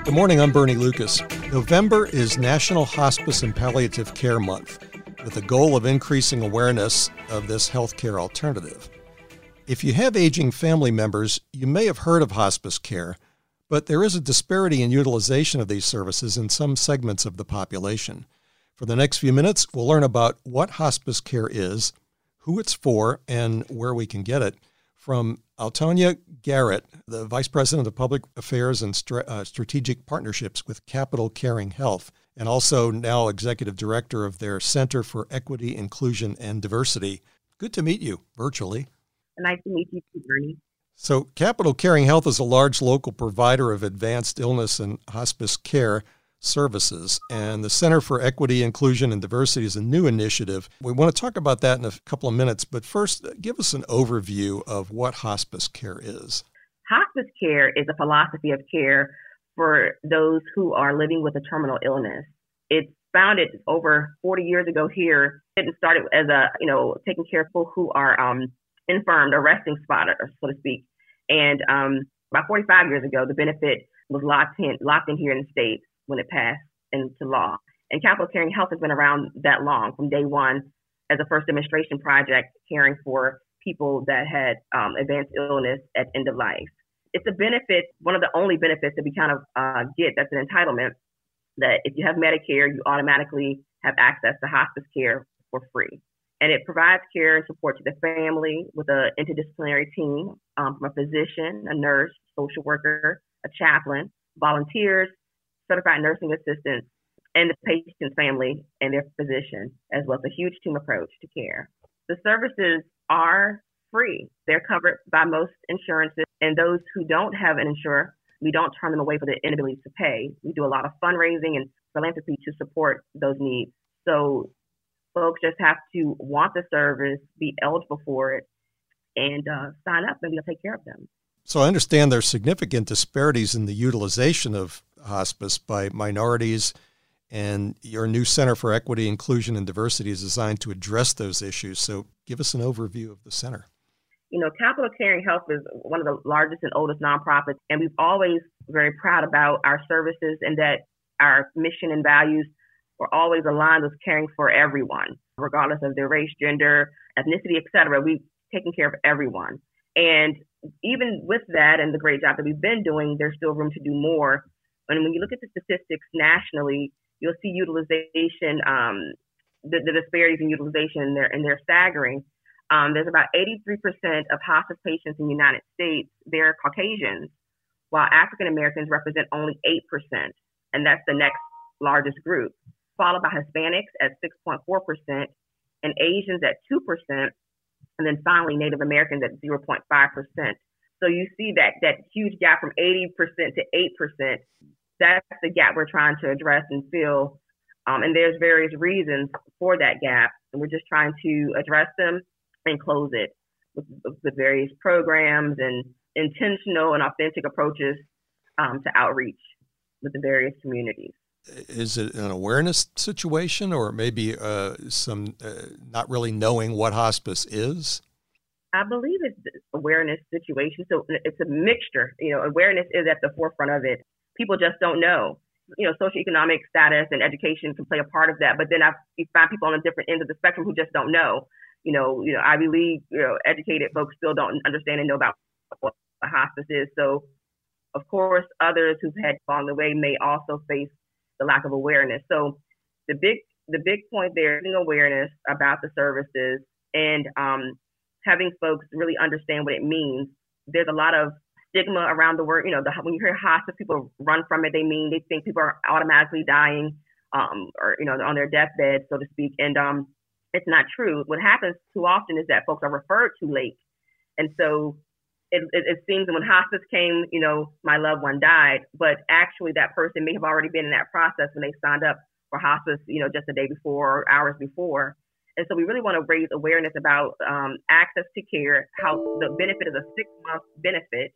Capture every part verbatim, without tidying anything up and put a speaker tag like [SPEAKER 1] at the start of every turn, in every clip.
[SPEAKER 1] Good morning, I'm Bernie Lucas. November is National Hospice and Palliative Care Month, with the goal of increasing awareness of this healthcare alternative. If you have aging family members, you may have heard of hospice care, but there is a disparity in utilization of these services in some segments of the population. For the next few minutes, we'll learn about what hospice care is, who it's for, and where we can get it from Altonia Garrett, the Vice President of Public Affairs and Stra- uh, Strategic Partnerships with Capital Caring Health, and also now Executive Director of their Center for Equity, Inclusion, and Diversity. Good to meet you virtually.
[SPEAKER 2] Nice to meet you too, Bernie.
[SPEAKER 1] So Capital Caring Health is a large local provider of advanced illness and hospice care services, and the Center for Equity, Inclusion, and Diversity is a new initiative. We want to talk about that in a couple of minutes, but first, give us an overview of what hospice care is.
[SPEAKER 2] Hospice care is a philosophy of care for those who are living with a terminal illness. It's founded over forty years ago here. It started as a, you know, taking care of people who are um, infirmed, a resting spot, so to speak. And um, about forty-five years ago, the benefit was locked in, locked in here in the States when it passed into law. And Capital Caring Health has been around that long, from day one, as a first demonstration project caring for people that had um, advanced illness at end of life. It's a benefit, one of the only benefits that we kind of uh, get that's an entitlement, that if you have Medicare, you automatically have access to hospice care for free. And it provides care and support to the family with an interdisciplinary team um, from a physician, a nurse, social worker, a chaplain, volunteers, certified nursing assistants, and the patient's family and their physician, as well as a huge team approach to care. The services are free. They're covered by most insurances, and those who don't have an insurer, we don't turn them away for the inability to pay. We do a lot of fundraising and philanthropy to support those needs. So folks just have to want the service, be eligible for it, and uh, sign up, and we'll take care of them.
[SPEAKER 1] So I understand there's significant disparities in the utilization of hospice by minorities, and your new Center for Equity, Inclusion, and Diversity is designed to address those issues. So give us an overview of the center.
[SPEAKER 2] You know, Capital Caring Health is one of the largest and oldest nonprofits, and we've always very proud about our services and that our mission and values are always aligned with caring for everyone, regardless of their race, gender, ethnicity, et cetera. We've taken care of everyone. And even with that and the great job that we've been doing, there's still room to do more. And when you look at the statistics nationally, you'll see utilization, um, the, the disparities in utilization, and they're, and they're staggering. Um, there's about eighty-three percent of hospice patients in the United States, they're Caucasians, while African Americans represent only eight percent. And that's the next largest group, followed by Hispanics at six point four percent and Asians at two percent. And then finally, Native Americans at zero point five percent. So you see that that huge gap from eighty percent to eight percent. That's the gap we're trying to address and fill. Um, and there's various reasons for that gap. And we're just trying to address them and close it with, with various programs and intentional and authentic approaches um, to outreach with the various communities.
[SPEAKER 1] Is it an awareness situation, or maybe uh, some uh, not really knowing what hospice is?
[SPEAKER 2] I believe it's an awareness situation. So it's a mixture. You know, awareness is at the forefront of it. People just don't know. You know, socioeconomic status and education can play a part of that. But then I you find people on the different ends of the spectrum who just don't know. You know, you know, Ivy League, you know, educated folks still don't understand and know about what a hospice is. So, of course, others who've had along the way may also face the lack of awareness. So the big the big point there is awareness about the services and um, having folks really understand what it means. There's a lot of stigma around the word. You know, the, when you hear hospice, people run from it. They mean they think people are automatically dying um, or, you know, on their deathbed, so to speak. And um, it's not true. What happens too often is that folks are referred too late. And so It, it, it seems that when hospice came, you know, my loved one died, but actually that person may have already been in that process when they signed up for hospice, you know, just a day before or hours before. And so we really want to raise awareness about um, access to care, how the benefit is a six-month benefit.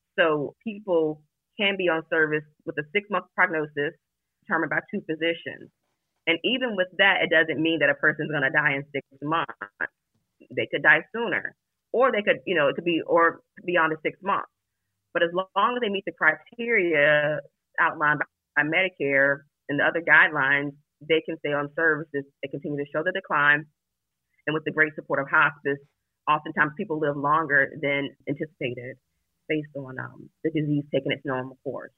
[SPEAKER 2] So people can be on service with a six-month prognosis determined by two physicians. And even with that, it doesn't mean that a person's going to die in six months. They could die sooner. Or they could, you know, it could be or beyond the six months. But as long as they meet the criteria, outlined by Medicare and the other guidelines, they can stay on services. They continue to show the decline. And with the great support of hospice, oftentimes people live longer than anticipated based on um, the disease taking its normal course.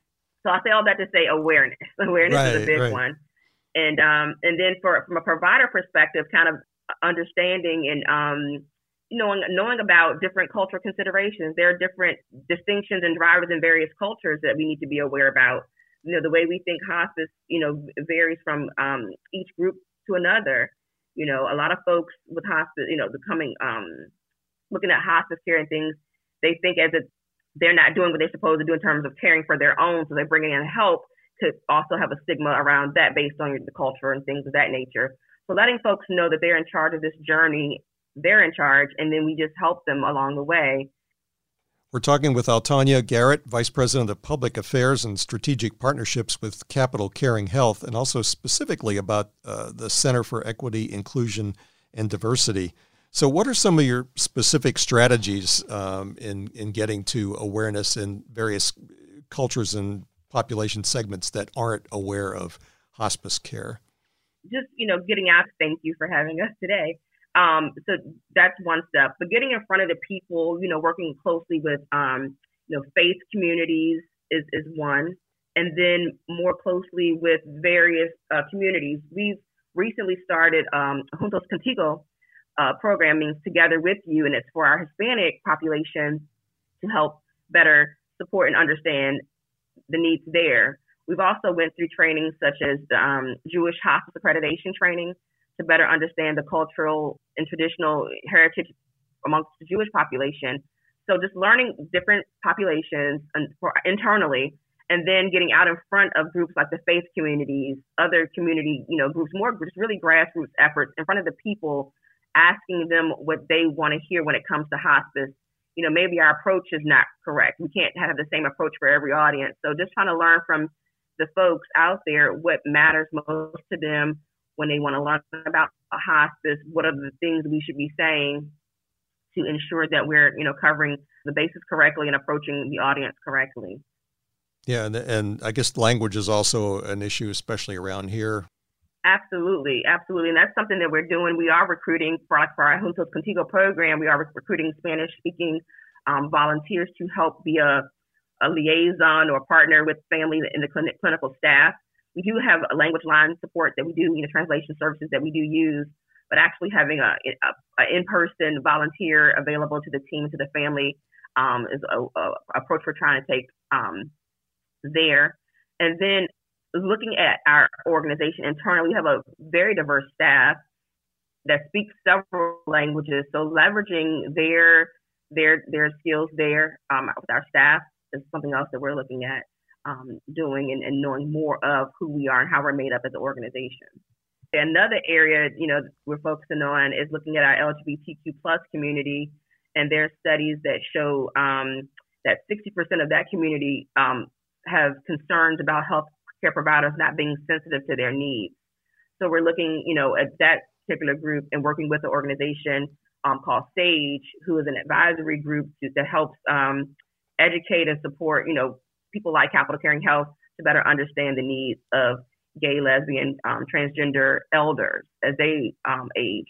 [SPEAKER 2] So I say all that to say awareness. Awareness right, is a big right. one. And um, and then for from a provider perspective, kind of understanding and um, knowing knowing about different cultural considerations. There are different distinctions and drivers in various cultures that we need to be aware about. You know, the way we think hospice, you know, varies from um, each group to another. You know, a lot of folks with hospice, you know, becoming, um, looking at hospice care and things, they think as if they're not doing what they're supposed to do in terms of caring for their own, so they're bringing in help, could also have a stigma around that based on the culture and things of that nature. So letting folks know that they're in charge of this journey, they're in charge, and then we just help them along the way.
[SPEAKER 1] We're talking with Altanya Garrett, Vice President of Public Affairs and Strategic Partnerships with Capital Caring Health, and also specifically about uh, the Center for Equity, Inclusion, and Diversity. So what are some of your specific strategies um, in, in getting to awareness in various cultures and population segments that aren't aware of hospice care?
[SPEAKER 2] Just, you know, getting out. Thank you for having us today. Um, so that's one step, but getting in front of the people, you know, working closely with, um, you know, faith communities is, is one. And then more closely with various uh, communities. We've recently started um, Juntos Contigo uh, programming Together With You, and it's for our Hispanic population to help better support and understand the needs there. We've also went through training such as the um, Jewish Hospice Accreditation training to better understand the cultural and traditional heritage amongst the Jewish population. So just learning different populations and for internally, and then getting out in front of groups like the faith communities, other community, you know, groups, more just really grassroots efforts in front of the people, asking them what they want to hear when it comes to hospice. You know, maybe our approach is not correct. We can't have the same approach for every audience. So just trying to learn from the folks out there what matters most to them when they want to learn about hospice, what are the things we should be saying to ensure that we're, you know, covering the bases correctly and approaching the audience correctly.
[SPEAKER 1] Yeah, and, and I guess language is also an issue, especially around here.
[SPEAKER 2] Absolutely, absolutely. And that's something that we're doing. We are recruiting for, for our Juntos Contigo program. We are recruiting Spanish-speaking um, volunteers to help be a, a liaison or partner with family in the clinic, clinical staff. We do have a language line support that we do, you know, translation services that we do use, but actually having a, a, a in-person volunteer available to the team, to the family, um, is a, a approach we're trying to take um, there. And then looking at our organization internally, we have a very diverse staff that speaks several languages. So leveraging their their their skills there um, with our staff is something else that we're looking at. Um, doing and, and knowing more of who we are and how we're made up as an organization. Another area, you know, we're focusing on is looking at our L G B T Q plus community, and there are studies that show um, that sixty percent of that community um, have concerns about healthcare providers not being sensitive to their needs. So we're looking, you know, at that particular group and working with an organization um, called SAGE, who is an advisory group to, that helps um, educate and support, you know, people like Capital Caring Health to better understand the needs of gay, lesbian, um, transgender elders as they um, age.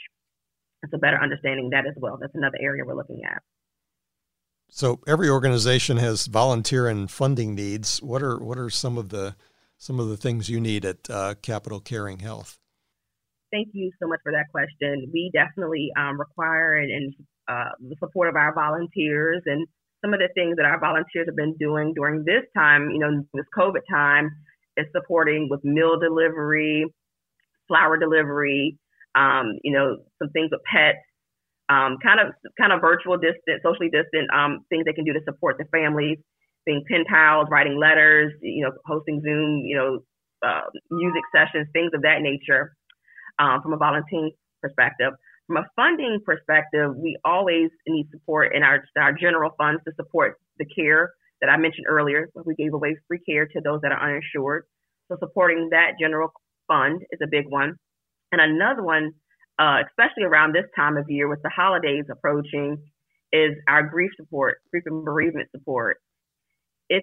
[SPEAKER 2] So better understanding that as well. That's another area we're looking at.
[SPEAKER 1] So every organization has volunteer and funding needs. What are what are some of the some of the things you need at uh, Capital Caring Health?
[SPEAKER 2] Thank you so much for that question. We definitely um, require and, and uh, the support of our volunteers, and some of the things that our volunteers have been doing during this time, you know, this COVID time, is supporting with meal delivery, flower delivery, um, you know, some things with pets, um, kind of kind of virtual distant, socially distant um, things they can do to support the families, being pen pals, writing letters, you know, hosting Zoom, you know, uh, music sessions, things of that nature um, from a volunteering perspective. From a funding perspective, we always need support in our, our general funds to support the care that I mentioned earlier. We gave away free care to those that are uninsured. So supporting that general fund is a big one. And another one, uh, especially around this time of year with the holidays approaching, is our grief support, grief and bereavement support. It's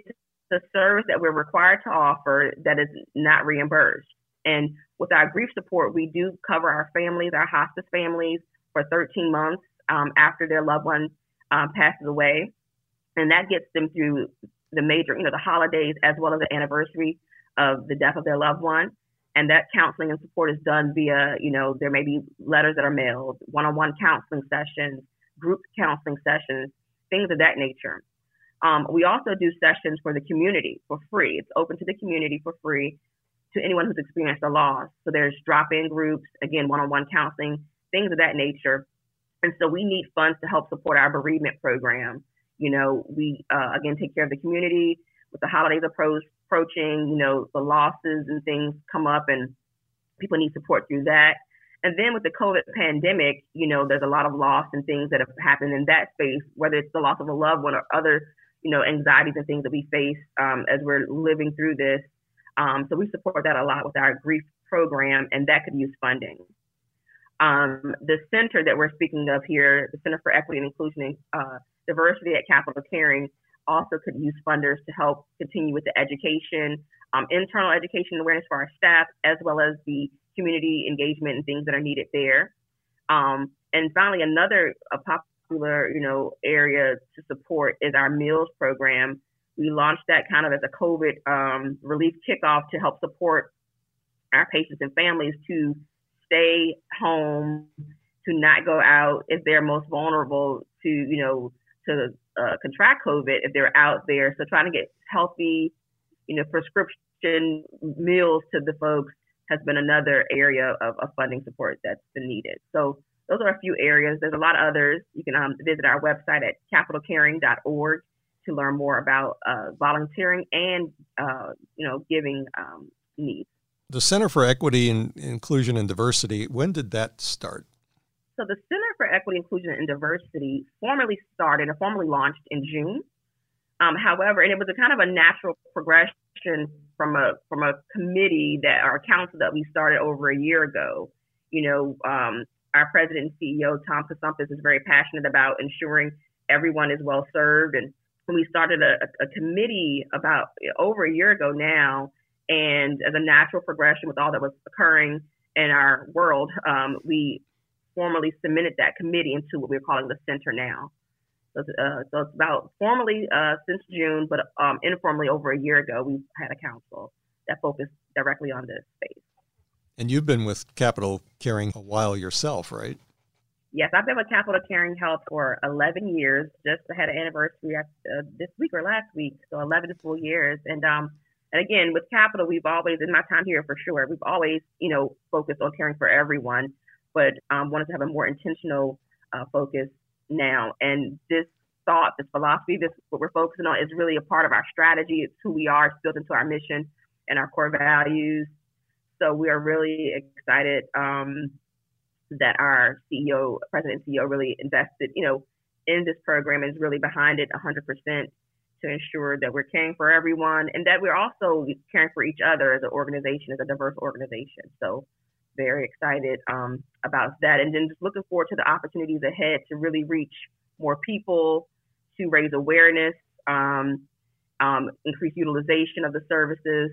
[SPEAKER 2] the service that we're required to offer that is not reimbursed. And with our grief support, we do cover our families, our hospice families, for thirteen months um, after their loved one um, passes away. And that gets them through the major, you know, the holidays as well as the anniversary of the death of their loved one. And that counseling and support is done via, you know, there may be letters that are mailed, one-on-one counseling sessions, group counseling sessions, things of that nature. Um, we also do sessions for the community for free. It's open to the community for free to anyone who's experienced a loss. So there's drop-in groups, again, one-on-one counseling, things of that nature. And so we need funds to help support our bereavement program. You know, we, uh, again, take care of the community with the holidays approach, approaching, you know, the losses and things come up and people need support through that. And then with the COVID pandemic, you know, there's a lot of loss and things that have happened in that space, whether it's the loss of a loved one or other, you know, anxieties and things that we face um, as we're living through this. Um, so we support that a lot with our grief program, and that could use funding. Um, the center that we're speaking of here, the Center for Equity and Inclusion and uh, Diversity at Capital Caring, also could use funders to help continue with the education, um, internal education and awareness for our staff, as well as the community engagement and things that are needed there. Um, and finally, another a popular, you know, area to support is our meals program. We launched that kind of as a COVID um, relief kickoff to help support our patients and families to stay home, to not go out if they're most vulnerable to, you know, to uh, contract COVID if they're out there. So trying to get healthy, you know, prescription meals to the folks has been another area of, of funding support that's been needed. So those are a few areas. There's a lot of others. You can um, visit our website at capital caring dot org to learn more about uh, volunteering and, uh, you know, giving um, needs.
[SPEAKER 1] The Center for Equity and Inclusion and Diversity, when did that start?
[SPEAKER 2] So the Center for Equity, Inclusion, and Diversity formally started or formally launched in June. Um, however, and it was a kind of a natural progression from a from a committee that our council that we started over a year ago. You know, um, our president and C E O, Tom Kasumpis, is very passionate about ensuring everyone is well served. And when we started a, a committee about over a year ago now, and as a natural progression with all that was occurring in our world, um, we formally submitted that committee into what we're calling the center now. So, uh, so it's about formally uh, since June, but um, informally over a year ago, we've had a council that focused directly on this space.
[SPEAKER 1] And you've been with Capital Caring a while yourself, right?
[SPEAKER 2] Yes, I've been with Capital Caring Health for eleven years. Just had an anniversary uh, this week or last week, so eleven full years. And um, and again, with Capital, we've always, in my time here for sure, we've always, you know, focused on caring for everyone, but um, wanted to have a more intentional uh, focus now. And this thought, this philosophy, this what we're focusing on is really a part of our strategy. It's who we are. It's built into our mission and our core values. So we are really excited um, that our C E O, President and C E O really invested, you know, in this program and is really behind it one hundred percent to ensure that we're caring for everyone and that we're also caring for each other as an organization, as a diverse organization. So very excited um, about that. And then just looking forward to the opportunities ahead to really reach more people, to raise awareness, um, um, increase utilization of the services.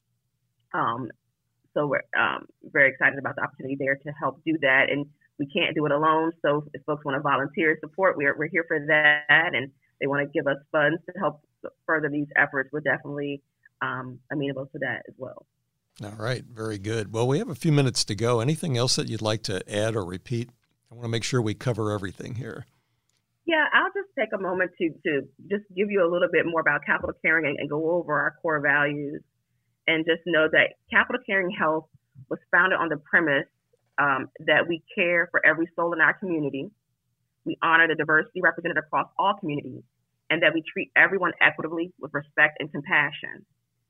[SPEAKER 2] Um, so we're um, very excited about the opportunity there to help do that. And we can't do it alone. So if folks want to volunteer support, we're, we're here for that. And they want to give us funds to help further these efforts. We're definitely um, amenable to that as well.
[SPEAKER 1] All right. Very good. Well, we have a few minutes to go. Anything else that you'd like to add or repeat? I want to make sure we cover everything here.
[SPEAKER 2] Yeah, I'll just take a moment to, to just give you a little bit more about Capital Caring and, and go over our core values. And just know that Capital Caring Health was founded on the premise um, that we care for every soul in our community. We honor the diversity represented across all communities, and that we treat everyone equitably with respect and compassion.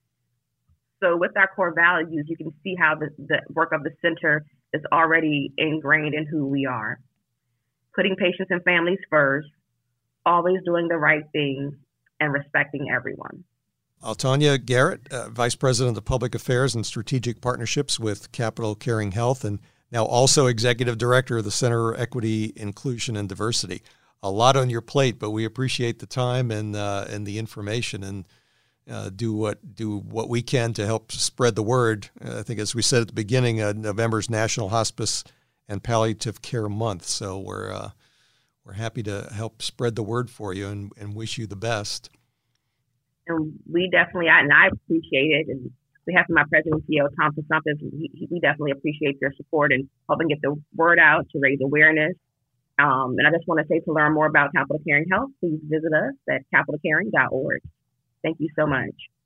[SPEAKER 2] So with our core values, you can see how the, the work of the center is already ingrained in who we are. Putting patients and families first, always doing the right thing, and respecting everyone.
[SPEAKER 1] Altanya Garrett, uh, Vice President of Public Affairs and Strategic Partnerships with Capital Caring Health, and now also Executive Director of the Center for Equity, Inclusion, and Diversity. A lot on your plate, but we appreciate the time and uh, and the information, and uh, do what do what we can to help spread the word. Uh, I think, as we said at the beginning, uh, November's National Hospice and Palliative Care Month. So we're uh, we're happy to help spread the word for you and, and wish you the best.
[SPEAKER 2] And we definitely, I, and I appreciate it. And on behalf of my president and C E O, Tom Pasampis, we, we definitely appreciate your support and helping get the word out to raise awareness. Um, and I just want to say, to learn more about Capital Caring Health, please visit us at capital caring dot org. Thank you so much.